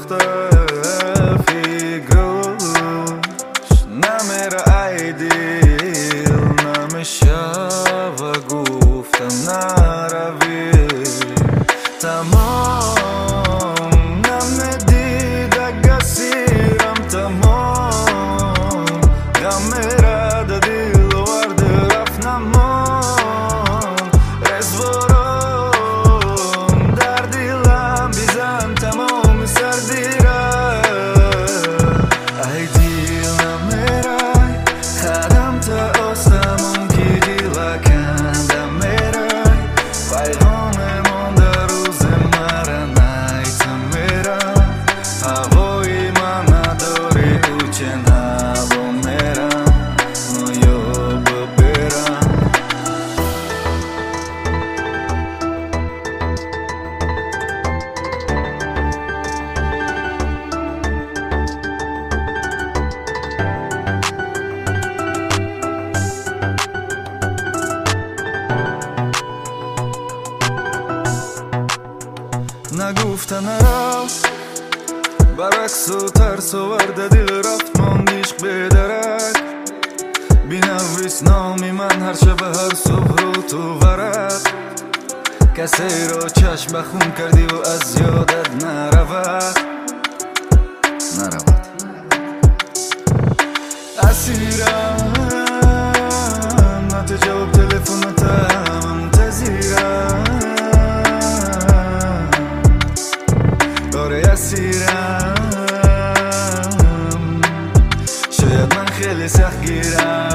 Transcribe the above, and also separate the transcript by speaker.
Speaker 1: فکروش نمیره ای دل نمیشه و گفتم نروی تمام نمیدید اگه سیرم تمام غمیره ده دل ورده رفت نمان رزبارم در دلم بیزن تمام سردیره ای دل نمیره خدم تا آسمون که دل کنده میره پیغام من در روز مرا نیتا میره هوای من نداری تو چند هوا میرم نویاب برم نگفته نرفت برعکس و ترس ورده دل رفت ماندیش بدرک بینویس نامی من هر شب هر صبح رو تو ورد کسی رو چشم بخون کردی و از یادت نرود اسیرم نت جواب تلفنتم منتظرم اسیرم شاید من خیلی سخت گیرم